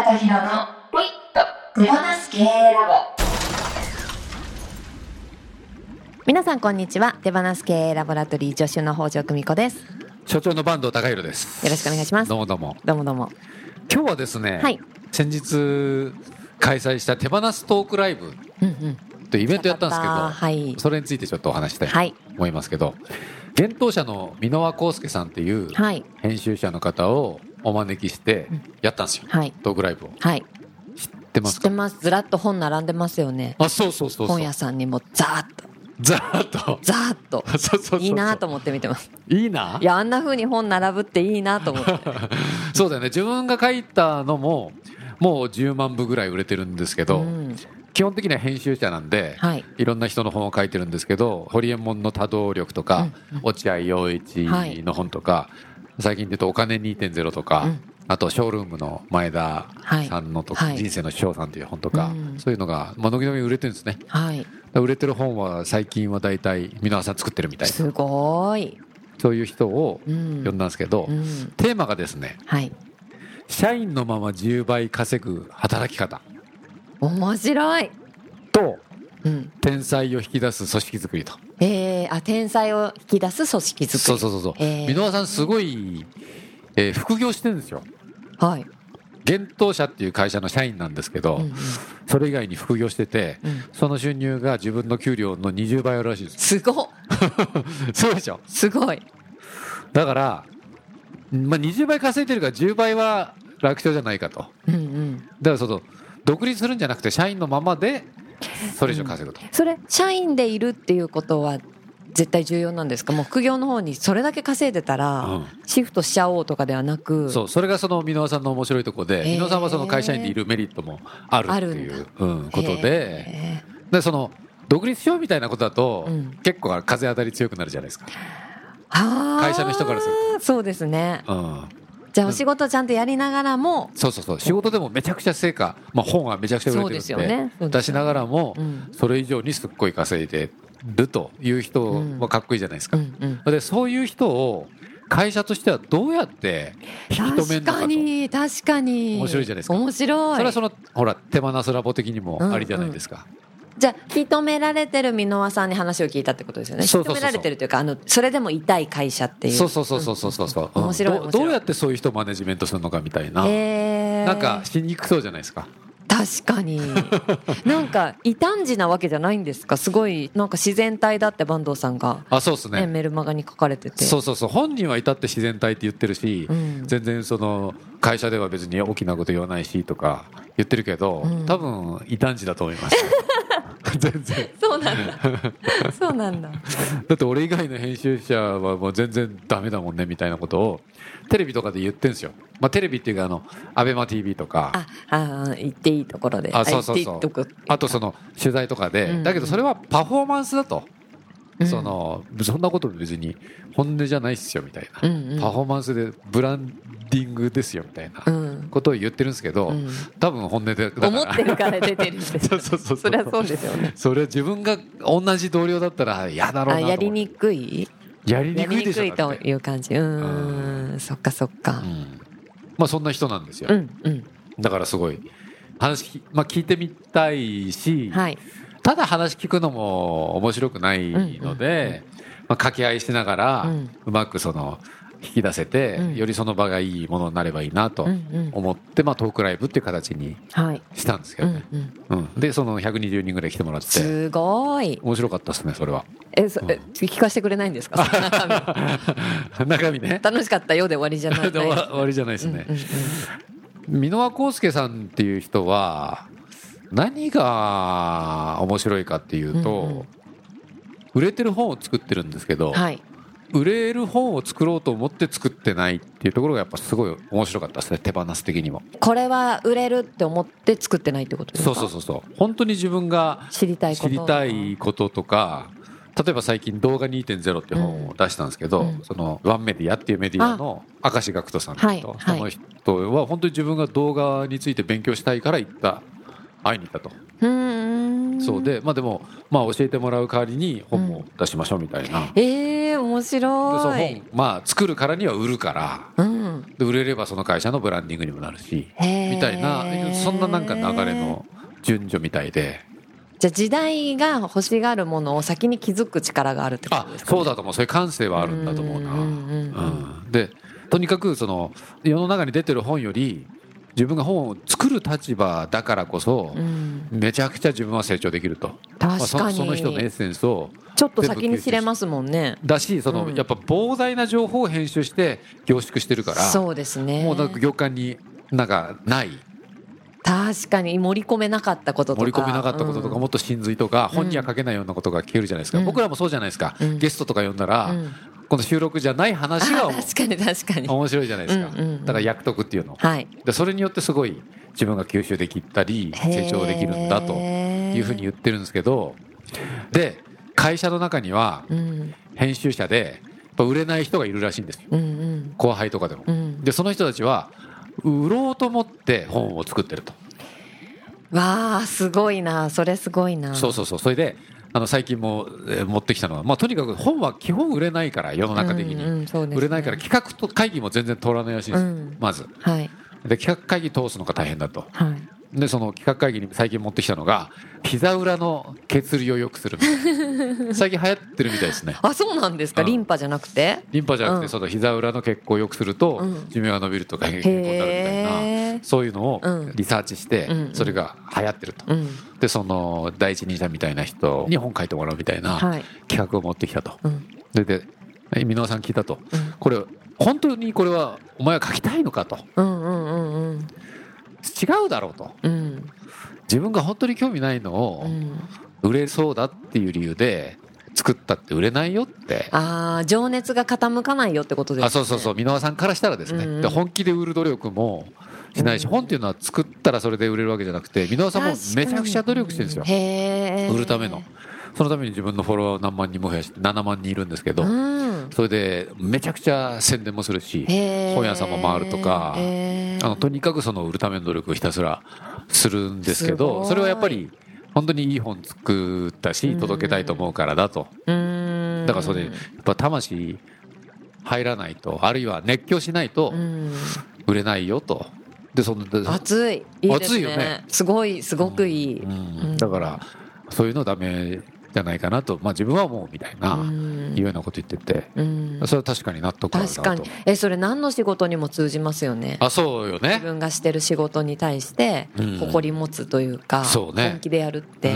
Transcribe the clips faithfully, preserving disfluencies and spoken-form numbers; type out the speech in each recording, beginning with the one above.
貴弘のポイッと手放す経営ラボ。皆さんこんにちは。手放す経営ラボラトリー助手の北条久美子です。 所長の坂東貴弘です。 よろしくお願いします。 どうもどうもどうもどうも。 今日はですね、 はい、 先日開催した手放すトークライブというイベントやったんですけど、 はい、 それについてちょっとお話したいと思いますけど、はい、幻冬舎の箕輪康介さんっていう編集者の方をお招きしてやったんですよ、はい、トークライブを、はい、知ってますか？ 知ってます。ずらっと本並んでますよね。 あ、そうそうそうそう。 本屋さんにもザーッとザーッとザーッとそうそうそうそう、 いいなと思って見てます。 いいな、 いや、あんな風に本並ぶっていいなと思ってそうだよね。自分が書いたのももうじゅうまんぶぐらい売れてるんですけど、うん、基本的には編集者なんで、はい、いろんな人の本を書いてるんですけど、ホリエモンの多動力とか、うんうん、落合陽一の本とか、はい、最近で言うとお金 にてんゼロ とか、うん、あとショールームの前田さんのとか、はい、人生の師匠さんという本とか、うん、そういうのがまあ軒並み売れてるんですね、はい、売れてる本は最近は大体箕輪さん作ってるみたいな、 すごい、 そういう人を呼んだんですけど、うんうん、テーマがですね、はい、社員のままじゅうばい稼ぐ働き方、 面白いと、うん、天才を引き出す組織づくりと、 えー、あ、天才を引き出す組織づくり、 そうそうそうそう、えー、箕輪さんすごい、えー、副業してるんですよ。はい、幻冬舎っていう会社の社員なんですけど、うんうん、それ以外に副業してて、うん、その収入が自分の給料のにじゅうばいあるらしいです。 すごっそうでしょ。 すごい。 だから、まあ、にじゅうばい稼いでるからじゅうばいは楽勝じゃないかと、うんうん、だからその独立するんじゃなくて社員のままでそれ以上稼ぐと、うん、 それ社員でいるっていうことは絶対重要なんですか？もう副業の方にそれだけ稼いでたら、うん、シフトしちゃおうとかではなく、 そう、それがその箕輪さんの面白いところで、箕輪さんはその会社員でいるメリットもあるっていう、うん、ことで、でその独立しようみたいなことだと、うん、結構風当たり強くなるじゃないですか、会社の人からすると。 そうですね、うん、じゃあお仕事ちゃんとやりながらも、 そうそうそう、仕事でもめちゃくちゃ成果、まあ、本はめちゃくちゃ売れてるんで、そうですよね、出しながらもそれ以上にすっごい稼いでるという人はかっこいいじゃないですか、うんうんうん、でそういう人を会社としてはどうやって引き止めるのかと。確かに確かに面白いじゃないですか。面白い。それはそのほら手放すラボ的にもありじゃないですか、うんうん、じゃあ引き止められてる箕輪さんに話を聞いたってことですよね。引き止められてるというか、あのそれでも痛い会社っていう。そうそうそうそうそうそう、うん、面白い面白い。 どうやってそういう人をマネジメントするのかみたいな、なんかしにくそうじゃないですか。 確かになんか異端児なわけじゃないんですか？すごいなんか自然体だって坂東さんが、 あ、そうですね、 メルマガに書かれてて、 そうそうそう、本人は至って自然体って言ってるし、うん、全然その会社では別に大きなこと言わないしとか言ってるけど、うん、多分異端児だと思います全然そうなんだそうなんだ。 だって俺以外の編集者はもう全然ダメだもんねみたいなことをテレビとかで言ってんですよ、まあ、テレビっていうかあのアベマ ティーブイ とか、 ああ、言っていいところで、 あ、そうそうそう、あとその取材とかで、うんうん、だけどそれはパフォーマンスだと、うん、そのそんなこと別に本音じゃないっすよみたいな、うんうん、パフォーマンスでブランディングですよみたいなことを言ってるんですけど、うん、多分本音でだから思ってるから出てるんですそうそうそう、それはそうですよね。 それは自分が同じ同僚だったら嫌だろうなと思って。 やりにくいやりにくいでしょ、 やりにくいという感じ。うーん、そっかそっか、うん、 まあそんな人なんですよ、うんうん、だからすごい話、まあ、聞いてみたいし、はい、ただ話聞くのも面白くないので、うんうんうん、まあ、掛け合いしながら、うん、うまくその引き出せて、うん、よりその場がいいものになればいいなと思って、うんうん、まあ、トークライブっていう形にしたんですけどね、はい、うんうん、でそのひゃくにじゅうにんぐらい来てもらって、 すごい面白かったですね。それはえそ、うん、聞かせてくれないんですか？ 中身中身ね、 楽しかったようで終わりじゃない終わりじゃないですね、うんうんうん、箕輪康介さんっていう人は何が面白いかっていうと、うんうん、売れてる本を作ってるんですけど、はい、売れる本を作ろうと思って作ってないっていうところがやっぱすごい面白かったですね。手放す的にもこれは売れるって思って作ってないってことですか？ そうそうそうそう、本当に自分が知りたいこと、知りたいこととか、例えば最近動画 にてんゼロ っていう本を出したんですけど、うん、そのワンメディアっていうメディアの明石学人さんと、はいはい、その人は本当に自分が動画について勉強したいから行った会いに行ったと。うーん、そうで、まあでも、まあ、教えてもらう代わりに本も出しましょうみたいな、うん、 えー面白い。 でその本、まあ、作るからには売るから、うん、 ん、 で売れればその会社のブランディングにもなるしみたいな、そんななんか流れの順序みたいで。 じゃあ時代が欲しがるものを先に気づく力があるってことですかね。 あ、そうだと思う。そういう感性はあるんだと思うな。うん、でとにかくその世の中に出てる本より自分が本を作る立場だからこそ、うん、めちゃくちゃ自分は成長できると。 確かに、まあ、 そ, その人のエッセンスをちょっと先に知れますもんね。 だしその、うん、やっぱ膨大な情報を編集して凝縮してるから、 そうですね、 もうなんか行間になんかない、 確かに盛り込めなかったこととか盛り込めなかったこととか、うん、もっと真髄とか本には書けないようなことが聞けるじゃないですか、うん、僕らもそうじゃないですか、うん、ゲストとか呼んだら、うん、この収録じゃない話が確かに確かに面白いじゃないですか、うんうんうん、だから役得っていうの、はい、でそれによってすごい自分が吸収できたり成長できるんだというふうに言ってるんですけど、で会社の中には編集者でやっぱ売れない人がいるらしいんですよ、うんうん、後輩とかでも、うん、でその人たちは売ろうと思って本を作ってると。 わあすごいな、それすごいな。 そうそうそう、それであの最近も持ってきたのは、まあ、とにかく本は基本売れないから世の中的に、うんうんそうですね、売れないから企画と会議も全然通らないらしいんです、うん、まず、はい、で企画会議通すのが大変だと、はい、でその企画会議に最近持ってきたのが膝裏の血流を良くするみたいな最近流行ってるみたいですね。 あ、そうなんですか、うん、リンパじゃなくてリンパじゃなくて、うん、その膝裏の血行を良くすると寿命が伸びるとか健康になるみたいな、そういうのをリサーチしてそれが流行ってると、うん、でその第一人者みたいな人に本書いてもらうみたいな企画を持ってきたと、うん、でで箕輪さん聞いたと、うん、これ本当にこれはお前は書きたいのかと、うんうんうんうん、違うだろうと、うん、自分が本当に興味ないのを売れそうだっていう理由で作ったって売れないよって。 ああ、情熱が傾かないよってことですね。 あ、そうそうそう、箕輪さんからしたらですね、うんうん、で本気で売る努力もしないし、うん、本っていうのは作ったらそれで売れるわけじゃなくて、箕輪さんもめちゃくちゃ努力してるんですよ、へー、売るための。そのために自分のフォロワーを何万人も増やしてななまんにんいるんですけど、うん、それでめちゃくちゃ宣伝もするし本屋さんも回るとか、あのとにかくその売るための努力をひたすらするんですけど、それはやっぱり本当にいい本作ったし届けたいと思うからだと。だからそれやっぱ魂入らないと、あるいは熱狂しないと売れないよと。でその熱い、いいですね、 熱いよね、 すごいすごくいい、うんうん、だからそういうのダメじゃないかなと、まあ、自分は思うみたいないうようなこと言ってて、それは確かに納得あるなと。 確かに。えそれ何の仕事にも通じますよね。 あ、そうよね。 自分がしてる仕事に対して誇り持つというか、うん、そうね、本気でやるって、うん、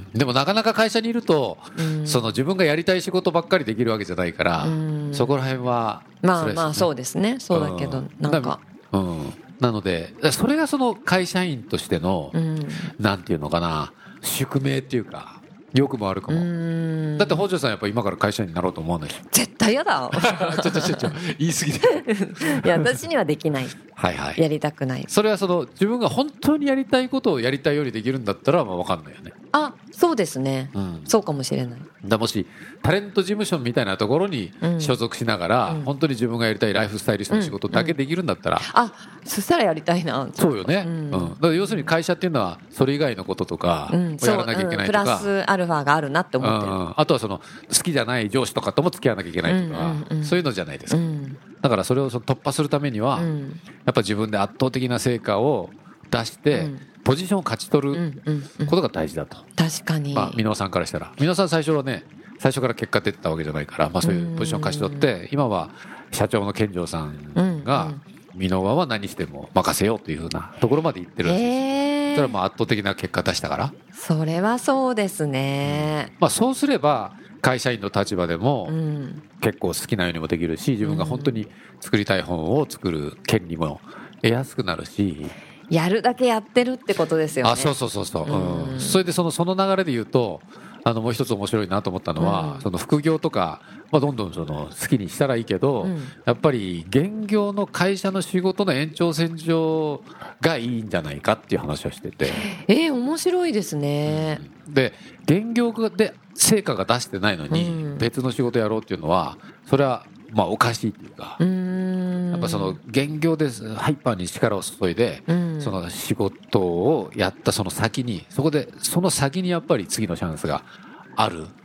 でもなかなか会社にいると、うん、その自分がやりたい仕事ばっかりできるわけじゃないから、うん、そこら辺は、ね、 まあまあそうですね、そうだけど、うん、なんか、 うん、なのでそれがその会社員としての、うん、なんていうのかな、宿命っていうかよくも悪くも。だって北条さんやっぱ今から会社員になろうと思わないでしょ。 絶対やだちょちょちょちょ言い過ぎでいや私にはできないはい、はい、やりたくない。 それはその自分が本当にやりたいことをやりたいようにできるんだったらまあ分かんないよね。 あ、そうですね、うん、そうかもしれない。 だもしタレント事務所みたいなところに所属しながら、うん、本当に自分がやりたいライフスタイリストの仕事だけできるんだったら、うんうん、あ、そしたらやりたいな。 そうよね、うんうん、だから要するに会社っていうのはそれ以外のこととかをやらなきゃいけないとか、 うん、プラスアルファがあるなって思ってる、うん、 あとはその好きじゃない上司とかとも付き合わなきゃいけないとか、うんうんうん、そういうのじゃないですか、うん、だからそれをその突破するためには、うん、やっぱ自分で圧倒的な成果を出して、うん、ポジションを勝ち取ることが大事だと、うんうんうん、確かに、まあ、箕輪さんからしたら、箕輪さん最初はね最初から結果出てたわけじゃないから、まあ、そういうポジションを勝ち取って、うんうん、今は社長の健丈さんが箕輪は何しても任せようというふうなところまで行ってるんですよ、えー、それはまあ圧倒的な結果出したから。 それはそうですね、 うん、まあ、そうすれば会社員の立場でも結構好きなようにもできるし、自分が本当に作りたい本を作る権利も得やすくなるし、 やるだけやってるってことですよね。 あ、そうそうそうそう、うん、それでそのその流れで言うと、あのもう一つ面白いなと思ったのは、うん、その副業とか、まあ、どんどんその好きにしたらいいけど、うん、やっぱり現業の会社の仕事の延長線上がいいんじゃないかっていう話をしてて、 えー、面白いですね、 うん、で現業で成果が出してないのに別の仕事やろうっていうのはそれはまあおかしいっていうか、うーん、やっぱその現業でハイパーに力を注いで、うん、その仕事をやったその先に、そこでその先にやっぱり次のチャンスがある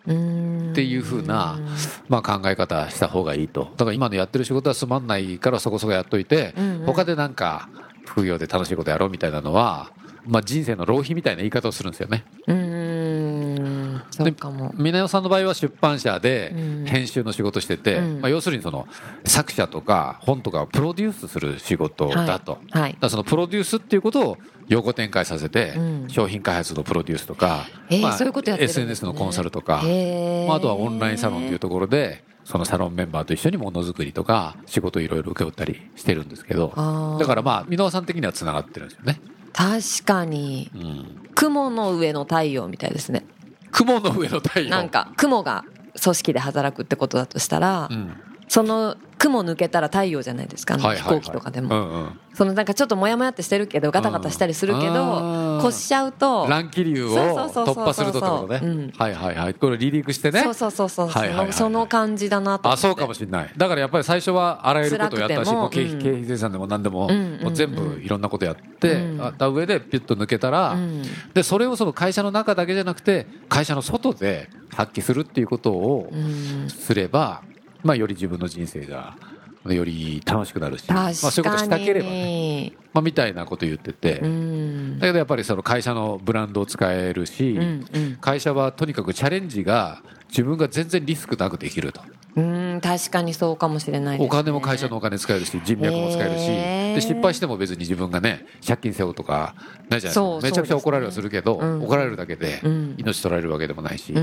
っていう風な、まあ、考え方した方がいいと。だから今のやってる仕事はつまんないからそこそこやっといて、うんうん、他でなんか副業で楽しいことやろうみたいなのは、まあ、人生の浪費みたいな言い方をするんですよね。 うーん、そうかも。 峰代さんの場合は出版社で編集の仕事してて、うん、まあ、要するにその作者とか本とかをプロデュースする仕事だと、はいはい、だからそのプロデュースっていうことを横展開させて、うん、商品開発のプロデュースとか、まあ、エスエヌエス のコンサルとか、まあ、あとはオンラインサロンというところでそのサロンメンバーと一緒にものづくりとか仕事をいろいろ請け負ったりしてるんですけど、だからまあ箕輪さん的にはつながってるんですよね。 確かに、うん、雲の上の太陽みたいですね。 雲の上の太陽、 なんか雲が組織で働くってことだとしたら、うん、その雲抜けたら太陽じゃないですか、はいはいはい、飛行機とかでも、うんうん、そのなんかちょっとモヤモヤってしてるけどガタガタしたりするけど、うん、越しちゃうと乱気流を突破するとってことね、うん、はいはいはい、これ離陸してね、 そうそうそうそう、はいはいはい、その感じだなと思って。 あ、そうかもしれない。だからやっぱり最初はあらゆることをやったし、もう経費、経費生産でも何でも、うん、もう全部いろんなことやって、うん、あった上でピュッと抜けたら、うん、でそれをその会社の中だけじゃなくて会社の外で発揮するっていうことをすれば、まあ、より自分の人生がより楽しくなるし、まあ、そういうことしたければね、まあ、みたいなこと言ってて、うん、だけどやっぱりその会社のブランドを使えるし、うんうん、会社はとにかくチャレンジが自分が全然リスクなくできると。 うん、確かにそうかもしれないですね。 お金も会社のお金使えるし人脈も使えるし、えー、で失敗しても別に自分がね借金背負うとかないじゃないですか。そう、めちゃくちゃ怒られはするけど、うん、怒られるだけで命取られるわけでもないし、うん、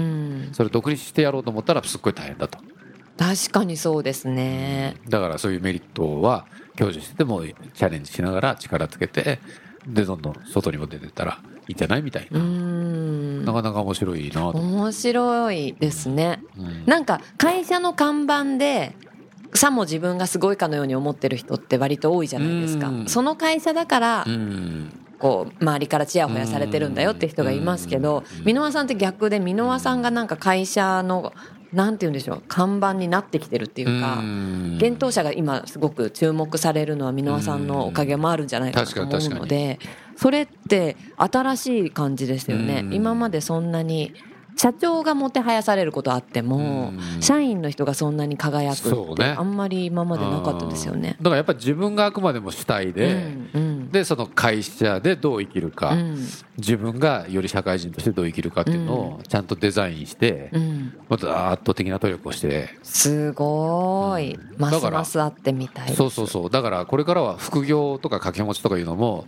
それ独立してやろうと思ったらすっごい大変だと。 確かにそうですね。 だからそういうメリットは享受しててもチャレンジしながら力つけて、でどんどん外にも出てったらいいんじゃないみたいな。うーん、なかなか面白いなと。 面白いですね、うん、なんか会社の看板でさも自分がすごいかのように思ってる人って割と多いじゃないですか。その会社だからこう周りからチヤホヤされてるんだよって人がいますけど、箕輪さんって逆で、箕輪さんがなんか会社のなんて言うんでしょう、看板になってきてるっていうか、幻冬舎が今すごく注目されるのは箕輪さんのおかげもあるんじゃないかなと思うので、それって新しい感じですよね。今までそんなに社長がもてはやされることあっても社員の人がそんなに輝くってあんまり今までなかったですよね。 だからやっぱり自分があくまでも主体で、うんうん、でその会社でどう生きるか、うん、自分がより社会人としてどう生きるかっていうのをちゃんとデザインして、うん、また圧倒的な努力をして、 すごい、うん、ますますあってみたいです。 そうそうそう、だからこれからは副業とか掛け持ちとかいうのも、うん、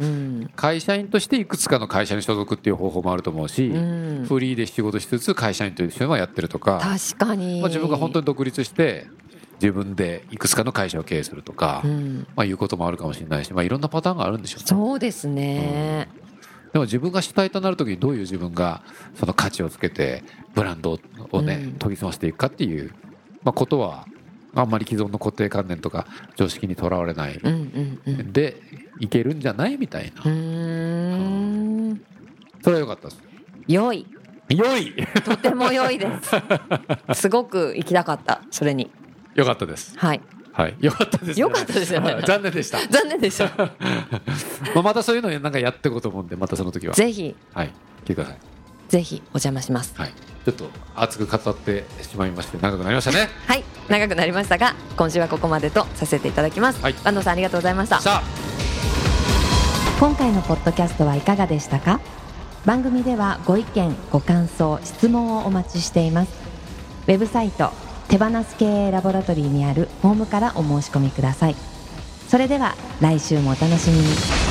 会社員としていくつかの会社に所属っていう方法もあると思うし、うん、フリーで仕事しつつ会社員というのはやってるとか、 確かに、 まあ、自分が本当に独立して自分でいくつかの会社を経営するとか、うん、まあ、いうこともあるかもしれないし、まあ、いろんなパターンがあるんでしょうね。 そうですね、 うん、でも自分が主体となるときにどういう自分がその価値をつけてブランドをね、うん、研ぎ澄ましていくかっていう、まあ、ことはあんまり既存の固定観念とか常識にとらわれない、うんうんうん、でいけるんじゃないみたいな。うーん、うん、それは良かったです。 良い良いとても良いですすごく行きたかった。それに良かったです。 はいはい、良かったです、ね、 良かったですよね残念でした残念でしたまあまたそういうのなんかやっていこうと思うんで、またその時はぜひ、 はい、来てください。 ぜひお邪魔します。 はい、ちょっと熱く語ってしまいまして長くなりましたね。 はい、長くなりましたが今週はここまでとさせていただきます。はい、坂東さんありがとうございました。 さあ、 今回のポッドキャストはいかがでしたか。番組ではご意見ご感想質問をお待ちしています。ウェブサイト手放す経営ラボラトリーにあるフォームからお申し込みください。それでは来週もお楽しみに。